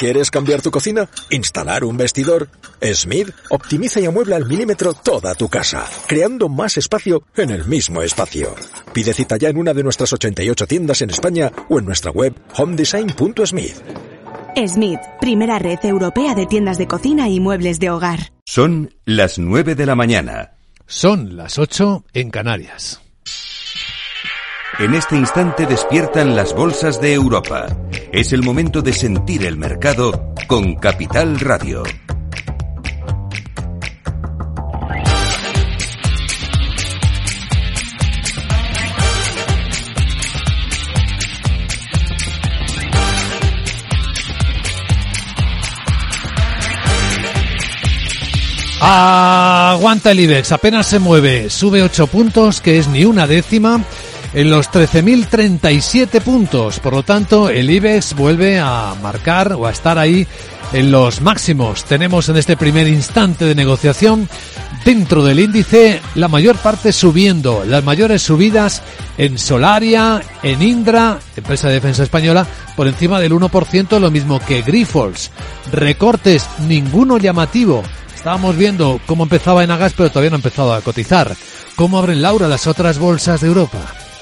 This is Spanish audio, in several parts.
¿Quieres cambiar tu cocina? ¿Instalar un vestidor? Smith optimiza y amuebla al milímetro toda tu casa, creando más espacio en el mismo espacio. Pide cita ya en una de nuestras 88 tiendas en España o en nuestra web homedesign.smith. Smith, primera red europea de tiendas de cocina y muebles de hogar. Son las 9 de la mañana. Son las 8 en Canarias. En este instante despiertan las bolsas de Europa. Es el momento de sentir el mercado con Capital Radio. Aguanta el IBEX, apenas se mueve, sube 8 puntos, que es ni una décima, en los 13.037 puntos. Por lo tanto, el IBEX vuelve a marcar o a estar ahí en los máximos. Tenemos en este primer instante de negociación dentro del índice la mayor parte subiendo, las mayores subidas en Solaria, en Indra, empresa de defensa española, por encima del 1%, lo mismo que Grifols. Recortes, ninguno llamativo. Estábamos viendo cómo empezaba Enagas, pero todavía no ha empezado a cotizar. ¿Cómo abren, Laura, las otras bolsas de Europa?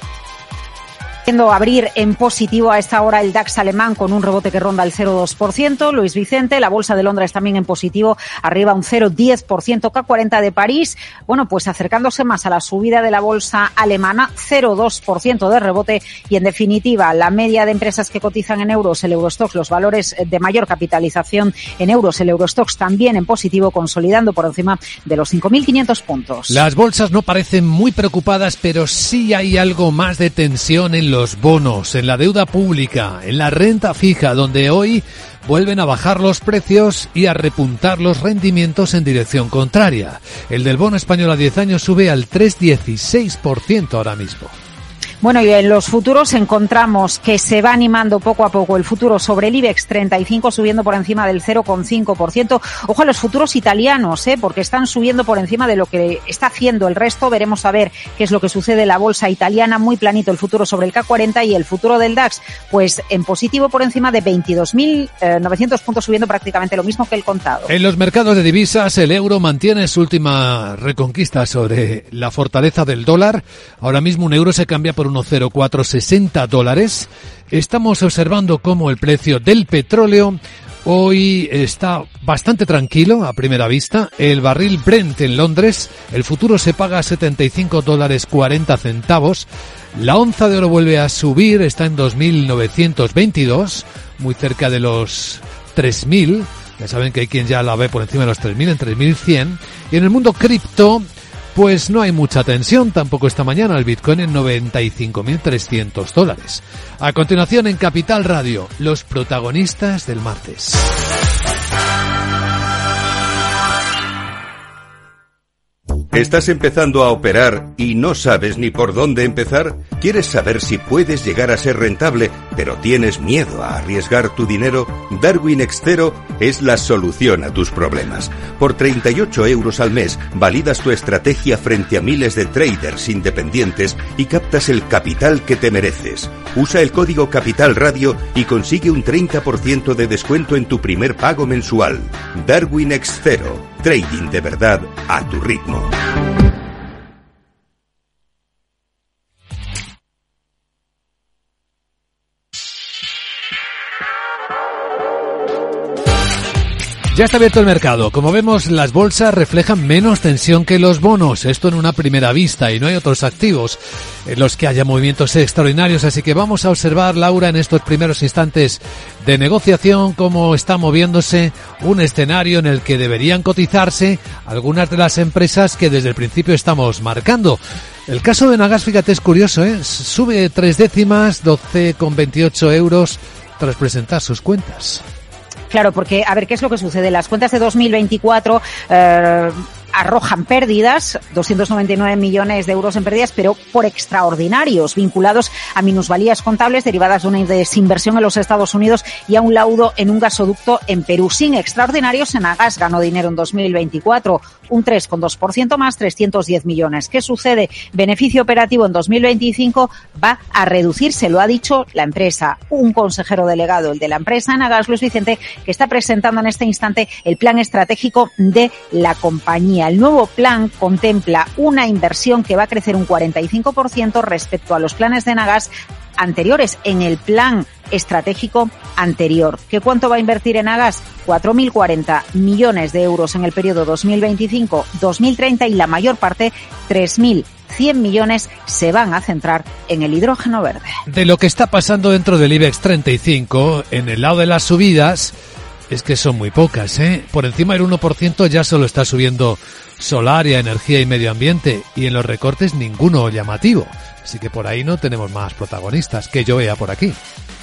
Abrir en positivo a esta hora el DAX alemán con un rebote que ronda el 0,2%. Luis Vicente, la bolsa de Londres también en positivo, arriba un 0,10%. K40 de París, bueno, pues acercándose más a la subida de la bolsa alemana, 0,2% de rebote. Y en definitiva, la media de empresas que cotizan en euros, el Eurostoxx, los valores de mayor capitalización en euros, el Eurostoxx también en positivo, consolidando por encima de los 5.500 puntos. Las bolsas no parecen muy preocupadas, pero sí hay algo más de tensión en los bonos, en la deuda pública, en la renta fija, donde hoy vuelven a bajar los precios y a repuntar los rendimientos en dirección contraria. El del bono español a 10 años sube al 3,16% ahora mismo. Bueno, y en los futuros encontramos que se va animando poco a poco el futuro sobre el IBEX 35, subiendo por encima del 0,5%. Ojo a los futuros italianos, porque están subiendo por encima de lo que está haciendo el resto. Veremos a ver qué es lo que sucede en la bolsa italiana. Muy planito el futuro sobre el K40 y el futuro del DAX, pues en positivo por encima de 22.900 puntos, subiendo prácticamente lo mismo que el contado. En los mercados de divisas, el euro mantiene su última reconquista sobre la fortaleza del dólar. Ahora mismo un euro se cambia por unos $0,460. Estamos observando cómo el precio del petróleo hoy está bastante tranquilo a primera vista. El barril Brent en Londres, el futuro se paga a $75.40. La onza de oro vuelve a subir, está en 2.922, muy cerca de los 3.000. Ya saben que hay quien ya la ve por encima de los 3.000, en 3.100. Y en el mundo cripto, pues no hay mucha tensión, tampoco esta mañana, el Bitcoin en $95.300. A continuación, en Capital Radio, los protagonistas del martes. ¿Estás empezando a operar y no sabes ni por dónde empezar? ¿Quieres saber si puedes llegar a ser rentable, pero tienes miedo a arriesgar tu dinero? Darwin Extero es la solución a tus problemas. Por 38 € al mes, validas tu estrategia frente a miles de traders independientes y captas el capital que te mereces. Usa el código Capital Radio y consigue un 30% de descuento en tu primer pago mensual. Darwin Extero. Trading de verdad a tu ritmo. Ya está abierto el mercado. Como vemos, las bolsas reflejan menos tensión que los bonos. Esto en una primera vista, y no hay otros activos en los que haya movimientos extraordinarios. Así que vamos a observar, Laura, en estos primeros instantes de negociación, cómo está moviéndose un escenario en el que deberían cotizarse algunas de las empresas que desde el principio estamos marcando. El caso de Enagas, fíjate, es curioso, sube 3 décimas, 12,28 € tras presentar sus cuentas. Claro, porque a ver qué es lo que sucede. Las cuentas de 2024 arrojan pérdidas, 299 millones de euros en pérdidas, pero por extraordinarios, vinculados a minusvalías contables derivadas de una desinversión en los Estados Unidos y a un laudo en un gasoducto en Perú. Sin extraordinarios, Enagás ganó dinero en 2024, un 3,2% más, 310 millones. ¿Qué sucede? Beneficio operativo en 2025 va a reducirse, lo ha dicho la empresa. Un consejero delegado, el de la empresa Enagás, Luis Vicente, que está presentando en este instante el plan estratégico de la compañía. El nuevo plan contempla una inversión que va a crecer un 45% respecto a los planes de Enagás anteriores, en el plan estratégico anterior. ¿Qué cuánto va a invertir en Enagás? 4.040 millones de euros en el periodo 2025-2030 y la mayor parte, 3.100 millones, se van a centrar en el hidrógeno verde. De lo que está pasando dentro del IBEX 35, en el lado de las subidas, es que son muy pocas, ¿eh? Por encima del 1% ya solo está subiendo Solaria, Energía y Medio Ambiente, y en los recortes ninguno llamativo. Así que por ahí no tenemos más protagonistas, que yo vea por aquí.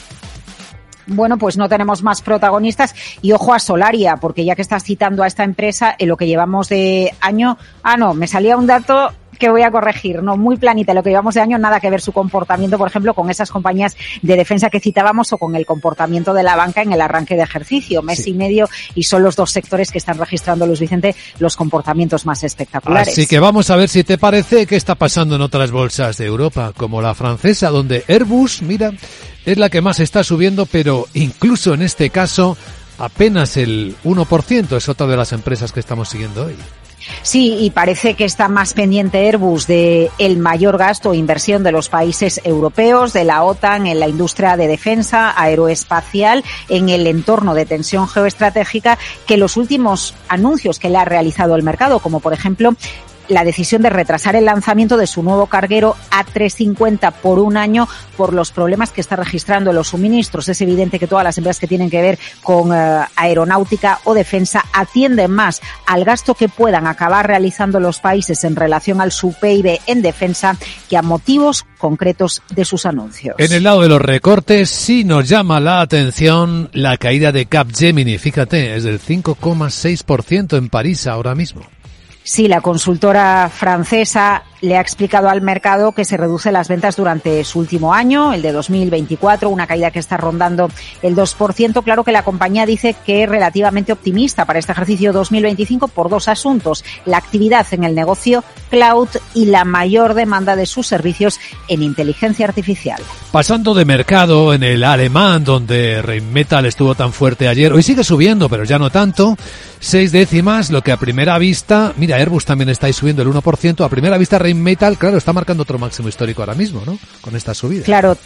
Bueno, pues no tenemos más protagonistas y ojo a Solaria, porque ya que estás citando a esta empresa, en lo que llevamos de año... me salía un dato que voy a corregir, no, muy planita, lo que llevamos de año, nada que ver su comportamiento, por ejemplo, con esas compañías de defensa que citábamos o con el comportamiento de la banca en el arranque de ejercicio, mes y medio, y son los dos sectores que están registrando, Luis Vicente, los comportamientos más espectaculares. Así que vamos a ver si te parece qué está pasando en otras bolsas de Europa, como la francesa, donde Airbus, mira, es la que más está subiendo, pero incluso en este caso apenas el 1%, es otra de las empresas que estamos siguiendo hoy. Sí, y parece que está más pendiente Airbus de el mayor gasto o inversión de los países europeos, de la OTAN, en la industria de defensa aeroespacial, en el entorno de tensión geoestratégica, que los últimos anuncios que le ha realizado el mercado, como por ejemplo la decisión de retrasar el lanzamiento de su nuevo carguero A350 por un año por los problemas que está registrando en los suministros. Es evidente que todas las empresas que tienen que ver con aeronáutica o defensa atienden más al gasto que puedan acabar realizando los países en relación al su PIB en defensa que a motivos concretos de sus anuncios. En el lado de los recortes sí nos llama la atención la caída de Capgemini. Fíjate, es del 5,6% en París ahora mismo. Sí, la consultora francesa le ha explicado al mercado que se reducen las ventas durante su último año, el de 2024, una caída que está rondando el 2%. Claro que la compañía dice que es relativamente optimista para este ejercicio 2025 por dos asuntos: la actividad en el negocio cloud y la mayor demanda de sus servicios en inteligencia artificial. Pasando de mercado en el alemán, donde Rheinmetall estuvo tan fuerte ayer, hoy sigue subiendo, pero ya no tanto, 6 décimas, lo que a primera vista, mira, Airbus también está ahí subiendo el 1%, a primera vista Rheinmetall, claro, está marcando otro máximo histórico ahora mismo, ¿no? Con esta subida. Claro.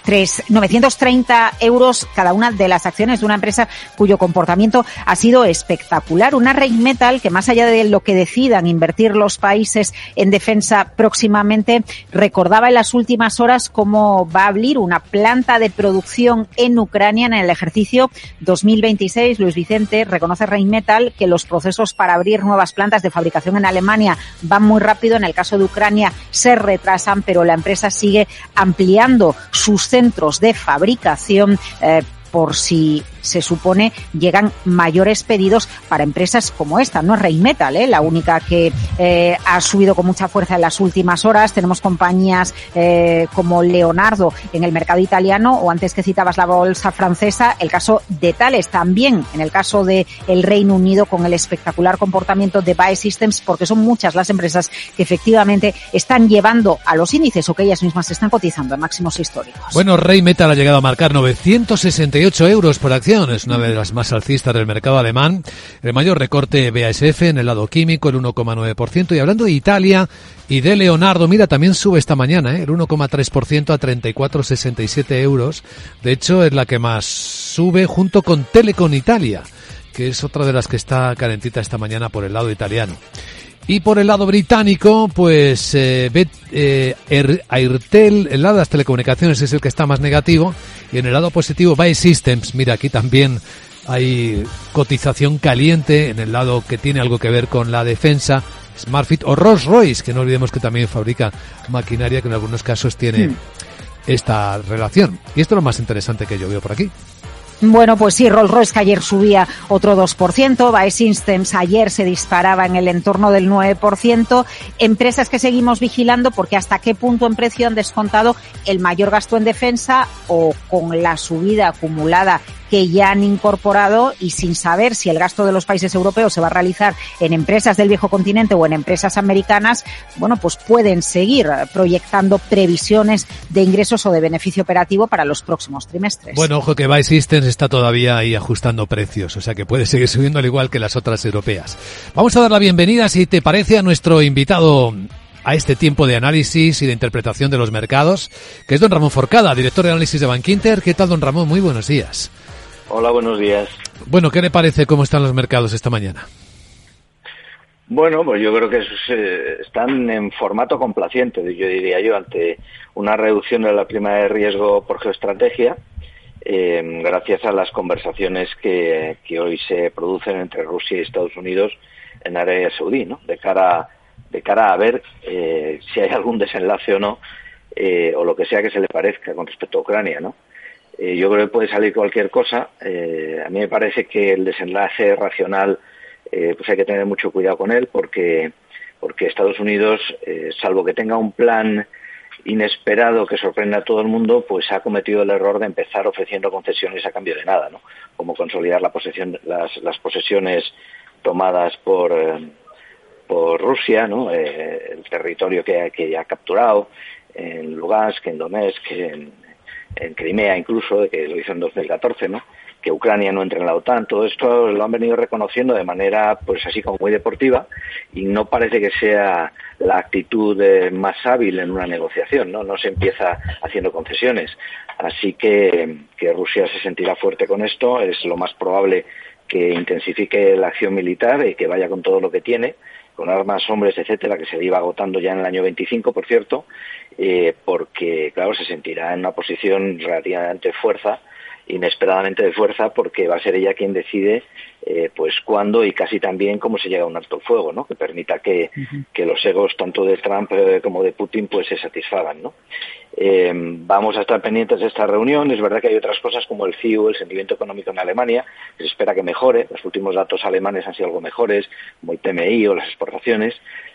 930 euros cada una de las acciones de una empresa cuyo comportamiento ha sido espectacular. Una Rheinmetall que, más allá de lo que decidan invertir los países en defensa próximamente, recordaba en las últimas horas cómo va a abrir una planta de producción en Ucrania en el ejercicio 2026. Luis Vicente, reconoce Rheinmetall que los procesos para abrir nuevas plantas de fabricación en Alemania van muy rápido. En el caso de Ucrania se retrasan, pero la empresa sigue ampliando sus centros de fabricación por si se supone llegan mayores pedidos para empresas como esta. No es Rheinmetall, la única que ha subido con mucha fuerza en las últimas horas. Tenemos compañías como Leonardo en el mercado italiano, o antes que citabas la bolsa francesa, el caso de Thales, también en el caso de el Reino Unido, con el espectacular comportamiento de BAE Systems, porque son muchas las empresas que efectivamente están llevando a los índices o que ellas mismas están cotizando en máximos históricos. Bueno, Rheinmetall ha llegado a marcar 968 euros por acción. Es una de las más alcistas del mercado alemán. El mayor recorte BASF en el lado químico, el 1,9%. Y hablando de Italia y de Leonardo, mira, también sube esta mañana, el 1,3% a 34,67 euros. De hecho, es la que más sube junto con Telecom Italia, que es otra de las que está calentita esta mañana por el lado italiano. Y por el lado británico, pues Airtel, el lado de las telecomunicaciones, es el que está más negativo. Y en el lado positivo, BAE Systems. Mira, aquí también hay cotización caliente en el lado que tiene algo que ver con la defensa. Smartfit o Rolls-Royce, que no olvidemos que también fabrica maquinaria que en algunos casos tiene esta relación. Y esto es lo más interesante que yo veo por aquí. Bueno, pues sí, Rolls-Royce que ayer subía otro 2%, BAE Systems ayer se disparaba en el entorno del 9%, empresas que seguimos vigilando porque hasta qué punto en precio han descontado el mayor gasto en defensa o con la subida acumulada que ya han incorporado y sin saber si el gasto de los países europeos se va a realizar en empresas del viejo continente o en empresas americanas, bueno, pues pueden seguir proyectando previsiones de ingresos o de beneficio operativo para los próximos trimestres. Bueno, ojo que BAE Systems está todavía ahí ajustando precios, o sea que puede seguir subiendo al igual que las otras europeas. Vamos a dar la bienvenida, si te parece, a nuestro invitado a este tiempo de análisis y de interpretación de los mercados, que es don Ramón Forcada, director de análisis de Bankinter. ¿Qué tal, don Ramón? Muy buenos días. Hola, buenos días. Bueno, ¿qué le parece cómo están los mercados esta mañana? Bueno, pues yo creo que están en formato complaciente, yo diría yo, ante una reducción de la prima de riesgo por geoestrategia, gracias a las conversaciones que hoy se producen entre Rusia y Estados Unidos en Arabia Saudí, ¿no? De cara a ver si hay algún desenlace o no, o lo que sea que se le parezca con respecto a Ucrania, ¿no? Yo creo que puede salir cualquier cosa. A mí me parece que el desenlace racional, pues hay que tener mucho cuidado con él, porque Estados Unidos, salvo que tenga un plan inesperado que sorprenda a todo el mundo, pues ha cometido el error de empezar ofreciendo concesiones a cambio de nada, ¿no? Como consolidar las posesiones tomadas por Rusia, ¿no? El territorio que ha capturado en Lugansk, en Donetsk, en Crimea incluso, que lo hizo en 2014, ¿no? Que Ucrania no entre en la OTAN. Todo esto lo han venido reconociendo de manera, pues así como muy deportiva, y no parece que sea la actitud más hábil en una negociación, ¿no? No se empieza haciendo concesiones. Así que Rusia se sentirá fuerte con esto. Es lo más probable que intensifique la acción militar y que vaya con todo lo que tiene, con armas, hombres, etcétera, que se iba agotando ya en el año 25, por cierto, porque, claro, se sentirá en una posición relativamente inesperadamente de fuerza, porque va a ser ella quien decide, pues, cuándo y casi también cómo se llega a un alto el fuego, ¿no? Que permita que los egos tanto de Trump como de Putin, pues, se satisfagan, ¿no? Vamos a estar pendientes de esta reunión. Es verdad que hay otras cosas como el CIU, el sentimiento económico en Alemania, que se espera que mejore. Los últimos datos alemanes han sido algo mejores, como el PMI o las exportaciones.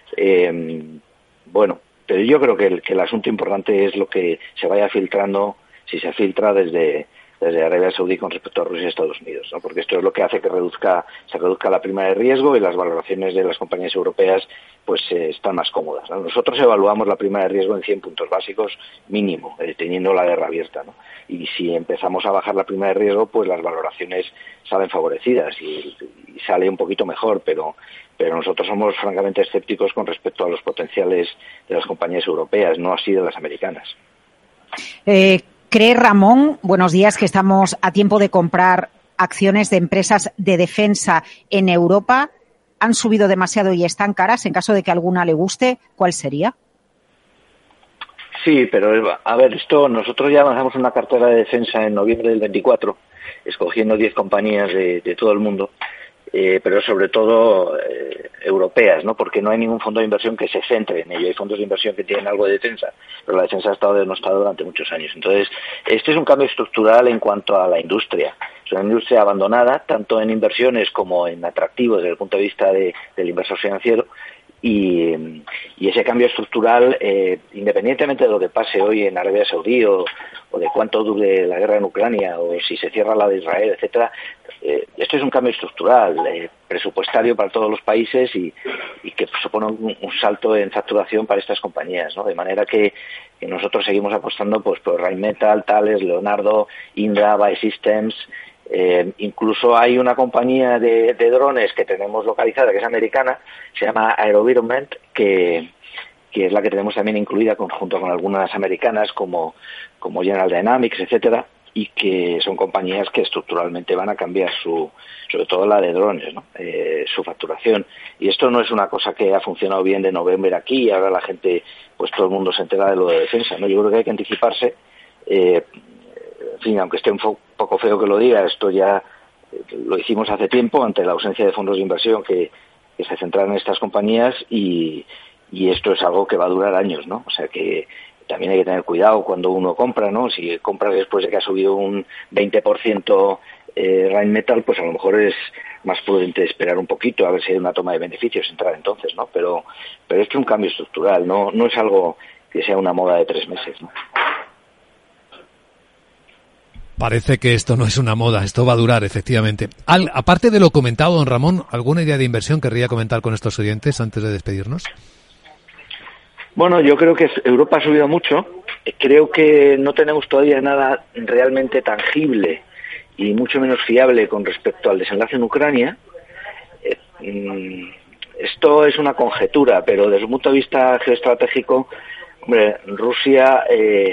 Bueno, pero yo creo que el asunto importante es lo que se vaya filtrando, si se filtra desde Arabia Saudí con respecto a Rusia y Estados Unidos, ¿no? Porque esto es lo que hace que se reduzca la prima de riesgo y las valoraciones de las compañías europeas pues están más cómodas, ¿no? Nosotros evaluamos la prima de riesgo en 100 puntos básicos mínimo, teniendo la guerra abierta, ¿no? Y si empezamos a bajar la prima de riesgo, pues las valoraciones salen favorecidas y sale un poquito mejor, pero nosotros somos francamente escépticos con respecto a los potenciales de las compañías europeas, no así de las americanas. ¿Cree, Ramón, buenos días, que estamos a tiempo de comprar acciones de empresas de defensa en Europa? ¿Han subido demasiado y están caras? En caso de que alguna le guste, ¿cuál sería? Sí, pero a ver, nosotros ya lanzamos una cartera de defensa en noviembre del 24, escogiendo 10 compañías de todo el mundo, pero sobre todo europeas, ¿no? Porque no hay ningún fondo de inversión que se centre en ello. Hay fondos de inversión que tienen algo de defensa, pero la defensa ha estado denostada durante muchos años. Entonces, este es un cambio estructural en cuanto a la industria. Es una industria abandonada, tanto en inversiones como en atractivos desde el punto de vista del inversor financiero. Y ese cambio estructural, independientemente de lo que pase hoy en Arabia Saudí o de cuánto dure la guerra en Ucrania o si se cierra la de Israel, etcétera, esto es un cambio estructural, presupuestario para todos los países y que supone un salto en facturación para estas compañías, ¿no? De manera que nosotros seguimos apostando pues por Rheinmetall, Thales, Leonardo, Indra, BAE Systems. Incluso hay una compañía de drones que tenemos localizada, que es americana, se llama AeroVironment, que es la que tenemos también incluida junto con algunas americanas como General Dynamics, etcétera, y que son compañías que estructuralmente van a cambiar sobre todo la de drones, ¿no? Su facturación. Y esto no es una cosa que ha funcionado bien de noviembre aquí y ahora la gente, pues todo el mundo se entera de lo de defensa, ¿no? Yo creo que hay que anticiparse. En fin, aunque esté un poco feo que lo diga, esto ya lo hicimos hace tiempo ante la ausencia de fondos de inversión que se centraran en estas compañías y esto es algo que va a durar años, ¿no? O sea que también hay que tener cuidado cuando uno compra, ¿no? Si compra después de que ha subido un 20% Rheinmetall, pues a lo mejor es más prudente esperar un poquito a ver si hay una toma de beneficios, entrar entonces, ¿no? Pero es que un cambio estructural, no es algo que sea una moda de 3 meses, ¿no? Parece que esto no es una moda, esto va a durar, efectivamente. Aparte de lo comentado, don Ramón, ¿alguna idea de inversión querría comentar con estos oyentes antes de despedirnos? Bueno, yo creo que Europa ha subido mucho. Creo que no tenemos todavía nada realmente tangible y mucho menos fiable con respecto al desenlace en Ucrania. Esto es una conjetura, pero desde un punto de vista geoestratégico, hombre, Rusia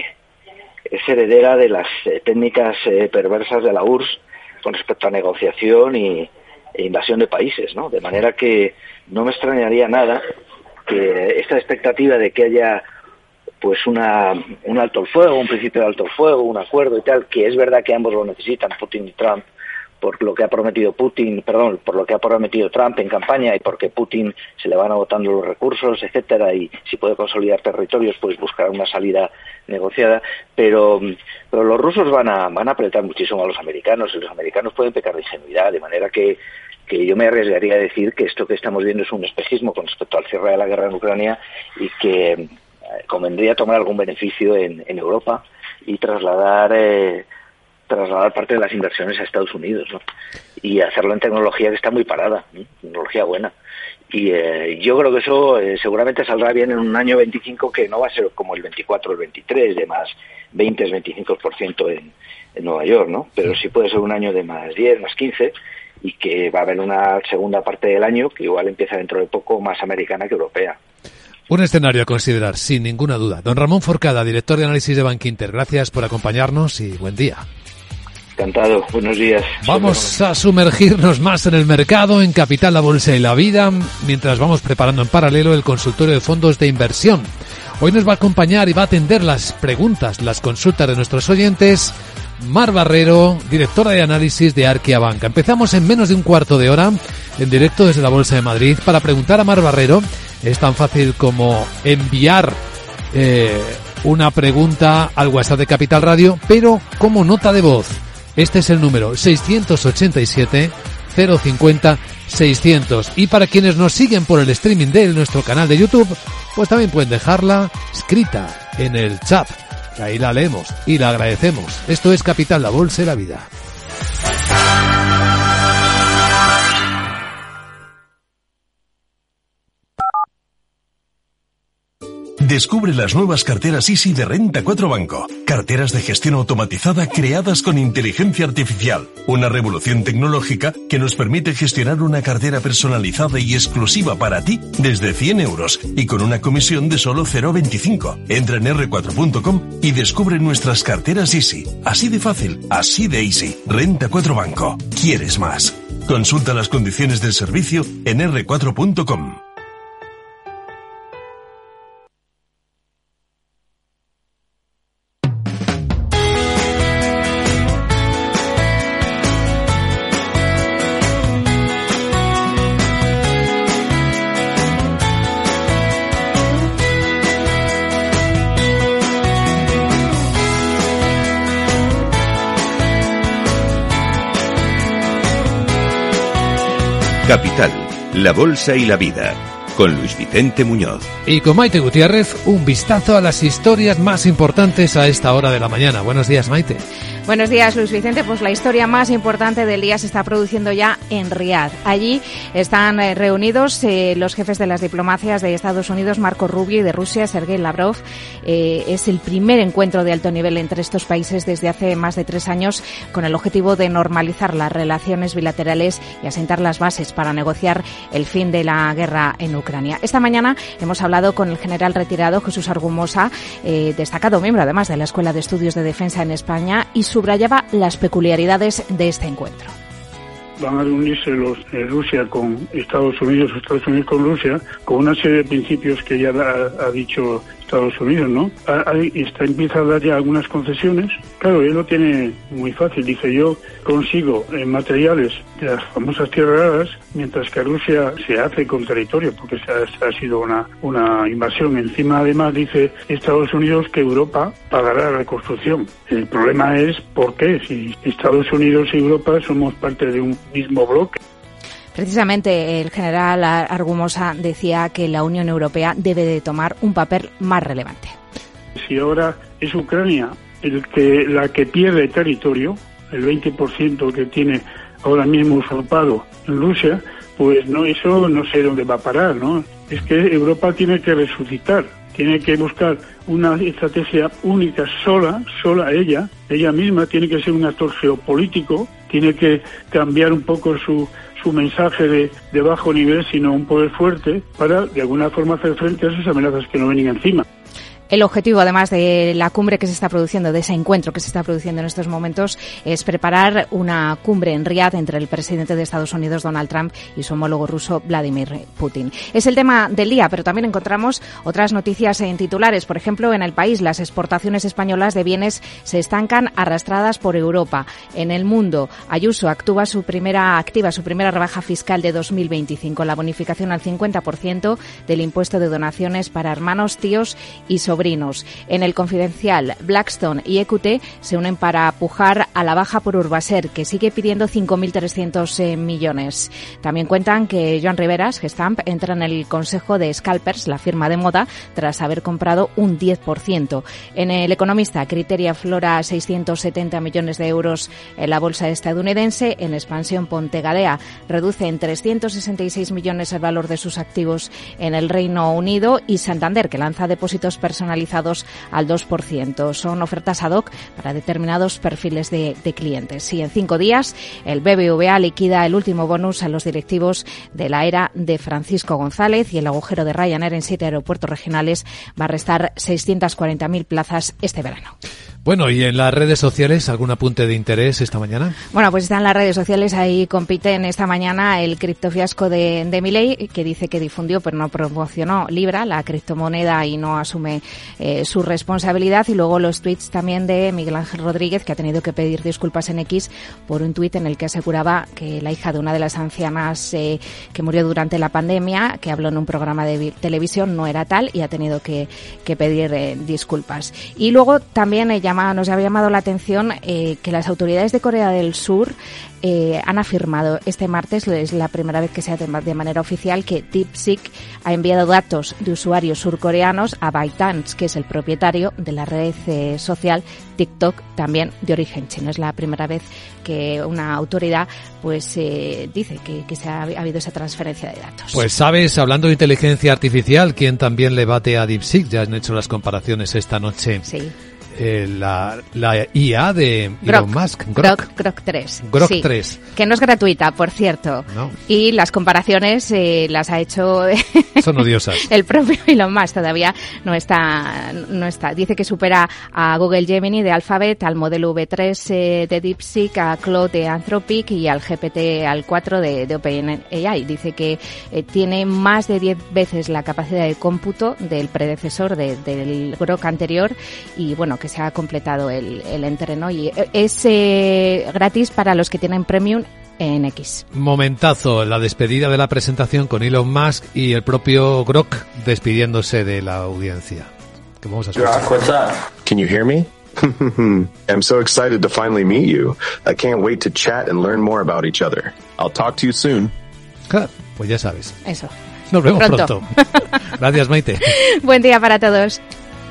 es heredera de las técnicas perversas de la URSS con respecto a negociación e invasión de países, ¿no? De manera que no me extrañaría nada que esta expectativa de que haya pues un alto el fuego, un principio de alto el fuego, un acuerdo y tal, que es verdad que ambos lo necesitan, Putin y Trump, por lo que ha prometido Trump en campaña y porque Putin se le van agotando los recursos, etcétera, y si puede consolidar territorios, pues buscará una salida negociada, pero los rusos van a apretar muchísimo a los americanos, y los americanos pueden pecar de ingenuidad, de manera que yo me arriesgaría a decir que esto que estamos viendo es un espejismo con respecto al cierre de la guerra en Ucrania y que convendría tomar algún beneficio en Europa y trasladar parte de las inversiones a Estados Unidos, ¿no? Y hacerlo en tecnología que está muy parada, ¿no? Tecnología buena. Y yo creo que eso seguramente saldrá bien en un año 25 que no va a ser como el 24 o el 23 de más 20-25% en Nueva York, ¿no? Pero sí puede ser un año de más 10, más 15 y que va a haber una segunda parte del año que igual empieza dentro de poco más americana que europea. Un escenario a considerar, sin ninguna duda. Don Ramón Forcada, director de análisis de Bankinter, gracias por acompañarnos y buen día. Encantado, buenos días. Vamos a sumergirnos más en el mercado, en Capital, la Bolsa y la Vida, mientras vamos preparando en paralelo el consultorio de fondos de inversión. Hoy nos va a acompañar y va a atender las preguntas, las consultas de nuestros oyentes, Mar Barrero, directora de análisis de Arquia Banca. Empezamos en menos de un cuarto de hora, en directo desde la Bolsa de Madrid, para preguntar a Mar Barrero. Es tan fácil como enviar una pregunta al WhatsApp de Capital Radio, pero como nota de voz. Este es el número 687 050 600. Y para quienes nos siguen por el streaming de nuestro canal de YouTube, pues también pueden dejarla escrita en el chat. Que ahí la leemos y la agradecemos. Esto es Capital, la Bolsa y la Vida. Descubre las nuevas carteras Easy de Renta 4 Banco. Carteras de gestión automatizada creadas con inteligencia artificial. Una revolución tecnológica que nos permite gestionar una cartera personalizada y exclusiva para ti desde 100 euros y con una comisión de solo 0,25. Entra en r4.com y descubre nuestras carteras Easy. Así de fácil, así de easy. Renta 4 Banco. ¿Quieres más? Consulta las condiciones del servicio en r4.com. Capital, la Bolsa y la Vida, con Luis Vicente Muñoz. Y con Maite Gutiérrez, un vistazo a las historias más importantes a esta hora de la mañana. Buenos días, Maite. Buenos días, Luis Vicente. Pues la historia más importante del día se está produciendo ya en Riad. Allí están reunidos los jefes de las diplomacias de Estados Unidos, Marco Rubio, y de Rusia, Sergei Lavrov. Es el primer encuentro de alto nivel entre estos países desde hace más de 3 años, con el objetivo de normalizar las relaciones bilaterales y asentar las bases para negociar el fin de la guerra en Ucrania. Esta mañana hemos hablado con el general retirado Jesús Argumosa, destacado miembro además de la Escuela de Estudios de Defensa en España, y subrayaba las peculiaridades de este encuentro. Van a reunirse Rusia con Estados Unidos con Rusia, con una serie de principios que ya ha dicho Estados Unidos, ¿no? Empieza a dar ya algunas concesiones. Claro, él lo tiene muy fácil. Dice, yo consigo materiales de las famosas tierras raras, mientras que Rusia se hace con territorio, porque ha sido una invasión. Encima, además, dice Estados Unidos que Europa pagará la reconstrucción. El problema es por qué, si Estados Unidos y Europa somos parte de un mismo bloque. Precisamente el general Argumosa decía que la Unión Europea debe de tomar un papel más relevante. Si ahora es Ucrania la que pierde territorio, el 20% que tiene ahora mismo usurpado en Rusia, pues no, eso no sé dónde va a parar, ¿no? Es que Europa tiene que resucitar, tiene que buscar una estrategia única, sola ella misma tiene que ser un actor geopolítico, tiene que cambiar un poco su mensaje de bajo nivel, sino un poder fuerte para de alguna forma hacer frente a esas amenazas que nos vienen encima. El objetivo, además de la cumbre que se está produciendo, de ese encuentro que se está produciendo en estos momentos, es preparar una cumbre en Riad entre el presidente de Estados Unidos, Donald Trump, y su homólogo ruso, Vladimir Putin. Es el tema del día, pero también encontramos otras noticias en titulares. Por ejemplo, en El País, las exportaciones españolas de bienes se estancan arrastradas por Europa. En El Mundo, Ayuso activa su primera rebaja fiscal de 2025, la bonificación al 50% del impuesto de donaciones para hermanos, tíos y sobrinos. En El Confidencial, Blackstone y EQT se unen para pujar a la baja por Urbaser, que sigue pidiendo 5.300 millones. También cuentan que Joan Riveras, Gestamp, entra en el consejo de Scalpers, la firma de moda, tras haber comprado un 10%. En El Economista, Criteria aflora 670 millones de euros en la bolsa estadounidense. En Expansión, Pontegadea reduce en 366 millones el valor de sus activos en el Reino Unido. Y Santander, que lanza depósitos personalizados al 2%. Son ofertas ad hoc para determinados perfiles de clientes. Y en 5 días, el BBVA liquida el último bonus a los directivos de la era de Francisco González, y el agujero de Ryanair en 7 aeropuertos regionales va a restar 640.000 plazas este verano. Bueno, ¿y en las redes sociales algún apunte de interés esta mañana? Bueno, pues están las redes sociales, ahí compiten esta mañana el criptofiasco de Milei, que dice que difundió pero no promocionó Libra, la criptomoneda, y no asume su responsabilidad. Y luego los tweets también de Miguel Ángel Rodríguez, que ha tenido que pedir disculpas en X por un tuit en el que aseguraba que la hija de una de las ancianas que murió durante la pandemia, que habló en un programa de televisión, no era tal, y ha tenido que pedir disculpas. Y luego también nos había llamado la atención que las autoridades de Corea del Sur han afirmado este martes, es la primera vez que se hace de manera oficial, que DeepSeek ha enviado datos de usuarios surcoreanos a ByteDance, que es el propietario de la red social TikTok, también de origen chino. Es la primera vez que una autoridad dice que ha habido esa transferencia de datos. Pues sabes, hablando de inteligencia artificial, ¿quién también le bate a DeepSeek? Ya han hecho las comparaciones esta noche. Sí. La IA de Elon Musk, Grok 3. Grok sí, 3. Que no es gratuita, por cierto. No. Y las comparaciones las ha hecho son odiosas. El propio Elon Musk todavía no está. Dice que supera a Google Gemini de Alphabet, al modelo V3 de DeepSeek, a Claude de Anthropic y al GPT al 4 de OpenAI. Dice que tiene más de 10 veces la capacidad de cómputo del predecesor del Grok anterior, y bueno, que se ha completado el entreno, y es gratis para los que tienen Premium en X. Momentazo, la despedida de la presentación con Elon Musk y el propio Grok despidiéndose de la audiencia. ¿Qué vamos a escuchar? Grok, what's up? Can you hear me? I'm so excited to finally meet you. I can't wait to chat and learn more about each other. I'll talk to you soon. Pues ya sabes. Eso. Nos vemos pronto. Gracias, Maite. Buen día para todos.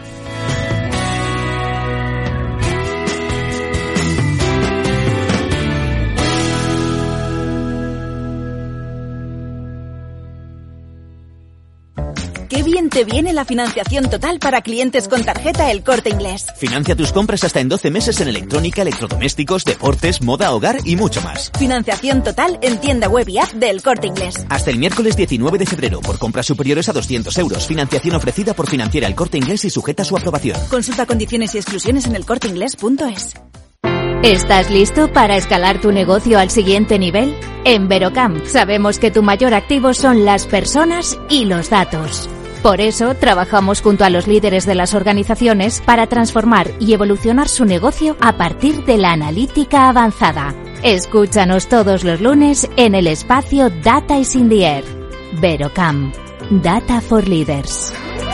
Qué bien te viene la financiación total para clientes con tarjeta El Corte Inglés. Financia tus compras hasta en 12 meses en electrónica, electrodomésticos, deportes, moda, hogar y mucho más. Financiación total en tienda web y app de El Corte Inglés. Hasta el miércoles 19 de febrero por compras superiores a 200 euros. Financiación ofrecida por Financiera El Corte Inglés y sujeta a su aprobación. Consulta condiciones y exclusiones en elcorteinglés.es. ¿Estás listo para escalar tu negocio al siguiente nivel? En Verocam sabemos que tu mayor activo son las personas y los datos. Por eso, trabajamos junto a los líderes de las organizaciones para transformar y evolucionar su negocio a partir de la analítica avanzada. Escúchanos todos los lunes en el espacio Data is in the Air. Verocam. Data for Leaders.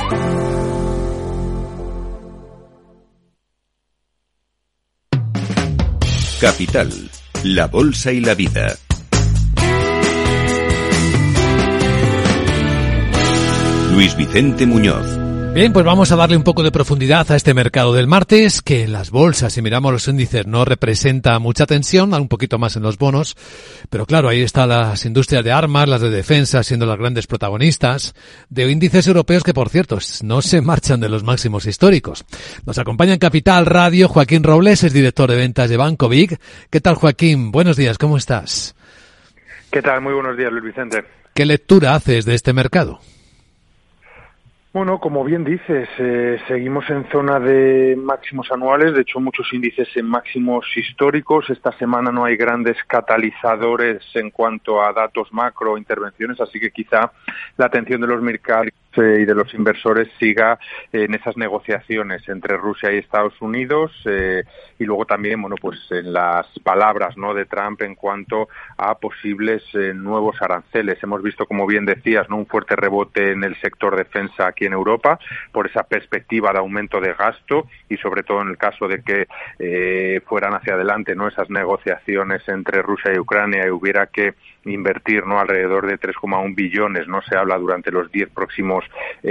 Capital, la bolsa y la vida. Luis Vicente Muñoz. Bien, pues vamos a darle un poco de profundidad a este mercado del martes, que en las bolsas, si miramos los índices, no representa mucha tensión, un poquito más en los bonos, pero claro, ahí están las industrias de armas, las de defensa, siendo las grandes protagonistas, de índices europeos que, por cierto, no se marchan de los máximos históricos. Nos acompaña en Capital Radio Joaquín Robles, es director de ventas de Banco Vic. ¿Qué tal, Joaquín? Buenos días, ¿cómo estás? ¿Qué tal? Muy buenos días, Luis Vicente. ¿Qué lectura haces de este mercado? Bueno, como bien dices, seguimos en zona de máximos anuales, de hecho muchos índices en máximos históricos. Esta semana no hay grandes catalizadores en cuanto a datos macro, intervenciones, así que quizá la atención de los mercados y de los inversores siga en esas negociaciones entre Rusia y Estados Unidos y luego también, bueno, pues en las palabras, ¿no?, de Trump en cuanto a posibles nuevos aranceles. Hemos visto, como bien decías, ¿no?, un fuerte rebote en el sector defensa aquí en Europa por esa perspectiva de aumento de gasto y sobre todo en el caso de que fueran hacia adelante, ¿no?, esas negociaciones entre Rusia y Ucrania y hubiera que invertir, ¿no?, alrededor de 3,1 billones, ¿no?, se habla durante los 10 próximos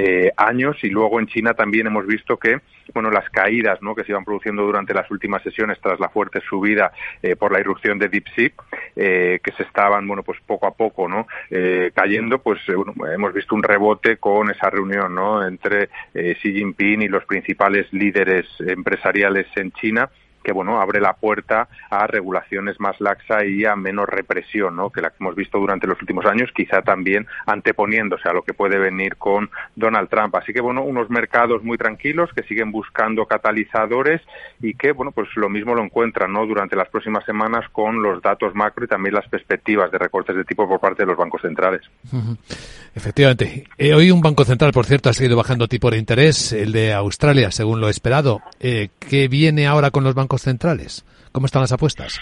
años. Y luego en China también hemos visto que, bueno, las caídas, ¿no?, que se iban produciendo durante las últimas sesiones tras la fuerte subida por la irrupción de DeepSeek, que se estaban, bueno, pues poco a poco, ¿no?, cayendo, pues bueno, hemos visto un rebote con esa reunión, ¿no?, entre Xi Jinping y los principales líderes empresariales en China, que, bueno, abre la puerta a regulaciones más laxa y a menos represión, ¿no?, que la que hemos visto durante los últimos años, quizá también anteponiéndose a lo que puede venir con Donald Trump. Así que, bueno, unos mercados muy tranquilos que siguen buscando catalizadores y que, bueno, pues lo mismo lo encuentran, ¿no?, durante las próximas semanas con los datos macro y también las perspectivas de recortes de tipo por parte de los bancos centrales. Uh-huh. Efectivamente. Hoy un banco central, por cierto, ha seguido bajando tipo de interés, el de Australia, según lo esperado. ¿Qué viene ahora con los bancos centrales? ¿Cómo están las apuestas?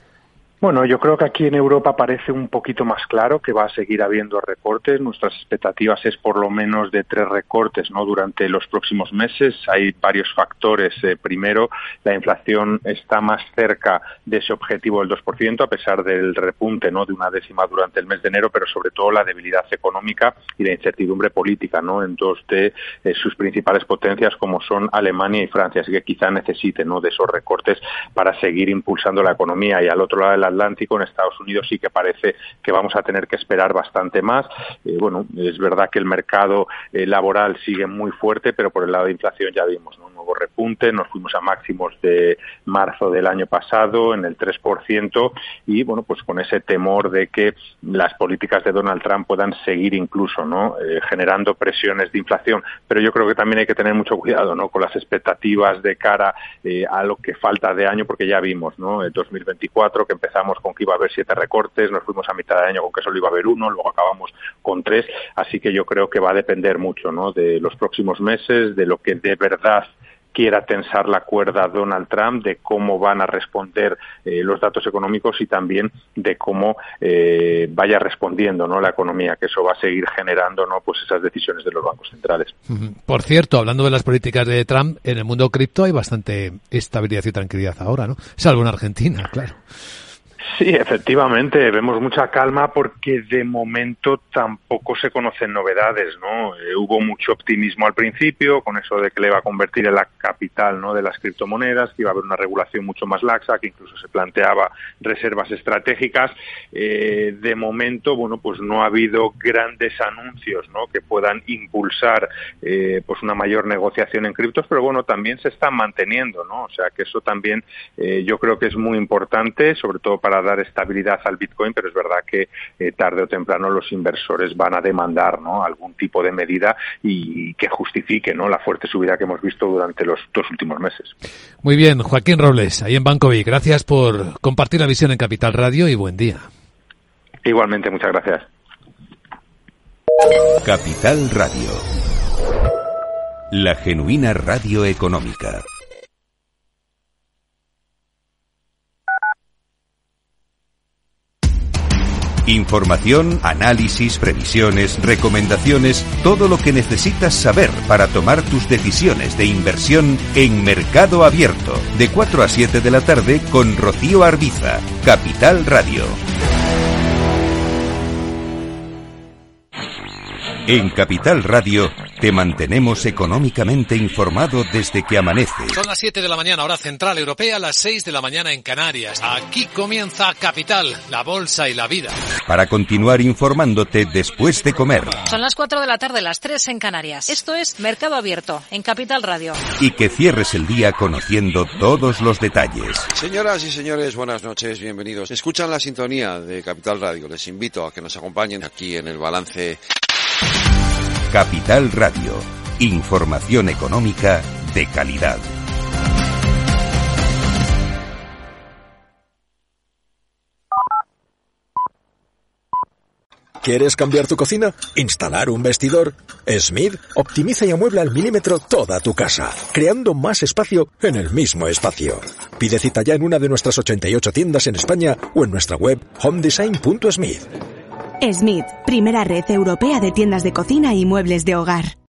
Bueno, yo creo que aquí en Europa parece un poquito más claro que va a seguir habiendo recortes. Nuestras expectativas es por lo menos de 3 recortes, ¿no?, durante los próximos meses. Hay varios factores. Primero, la inflación está más cerca de ese objetivo del 2%, a pesar del repunte, ¿no?, de 0,1 durante el mes de enero, pero sobre todo la debilidad económica y la incertidumbre política, ¿no?, en dos de sus principales potencias, como son Alemania y Francia. Así que quizá necesite, ¿no?, de esos recortes para seguir impulsando la economía. Y al otro lado de la Atlántico, en Estados Unidos, sí que parece que vamos a tener que esperar bastante más. Bueno, es verdad que el mercado laboral sigue muy fuerte, pero por el lado de inflación ya vimos, ¿no?, un nuevo repunte. Nos fuimos a máximos de marzo del año pasado en el 3% y, bueno, pues con ese temor de que las políticas de Donald Trump puedan seguir incluso, ¿no?, generando presiones de inflación. Pero yo creo que también hay que tener mucho cuidado, ¿no?, con las expectativas de cara a lo que falta de año, porque ya vimos, ¿no?, el 2024 que empezamos con que iba a haber 7 recortes, nos fuimos a mitad de año con que solo iba a haber 1, luego acabamos con 3, así que yo creo que va a depender mucho, ¿no?, de los próximos meses, de lo que de verdad quiera tensar la cuerda Donald Trump, de cómo van a responder los datos económicos y también de cómo vaya respondiendo, ¿no?, la economía, que eso va a seguir generando, ¿no?, pues esas decisiones de los bancos centrales. Por cierto, hablando de las políticas de Trump, en el mundo cripto hay bastante estabilidad y tranquilidad ahora, ¿no? Salvo en Argentina, claro. Sí, efectivamente, vemos mucha calma porque de momento tampoco se conocen novedades, ¿no? Hubo mucho optimismo al principio con eso de que le iba a convertir en la capital, ¿no?, de las criptomonedas, que iba a haber una regulación mucho más laxa, que incluso se planteaba reservas estratégicas. De momento, bueno, pues no ha habido grandes anuncios, ¿no?, que puedan impulsar pues una mayor negociación en criptos, pero bueno, también se están manteniendo, ¿no? O sea, que eso también yo creo que es muy importante, sobre todo para dar estabilidad al Bitcoin, pero es verdad que tarde o temprano los inversores van a demandar, ¿no?, algún tipo de medida y que justifique, ¿no?, la fuerte subida que hemos visto durante los 2 últimos meses. Muy bien, Joaquín Robles, ahí en Banco Vic. Gracias por compartir la visión en Capital Radio y buen día. Igualmente, muchas gracias. Capital Radio. la genuina radio económica. Información, análisis, previsiones, recomendaciones, todo lo que necesitas saber para tomar tus decisiones de inversión en Mercado Abierto, de 4 a 7 de la tarde con Rocío Arbiza, Capital Radio. En Capital Radio te mantenemos económicamente informado desde que amanece. Son las 7 de la mañana, hora central europea, las 6 de la mañana en Canarias. Aquí comienza Capital, la bolsa y la vida. Para continuar informándote después de comer. Son las 4 de la tarde, las 3 en Canarias. Esto es Mercado Abierto, en Capital Radio. Y que cierres el día conociendo todos los detalles. Señoras y señores, buenas noches, bienvenidos. Escuchan la sintonía de Capital Radio. Les invito a que nos acompañen aquí en el balance. Capital Radio. Información económica de calidad. ¿Quieres cambiar tu cocina? ¿Instalar un vestidor? Smith optimiza y amuebla al milímetro toda tu casa, creando más espacio en el mismo espacio. Pide cita ya en una de nuestras 88 tiendas en España o en nuestra web homedesign.smith. Smith, primera red europea de tiendas de cocina y muebles de hogar.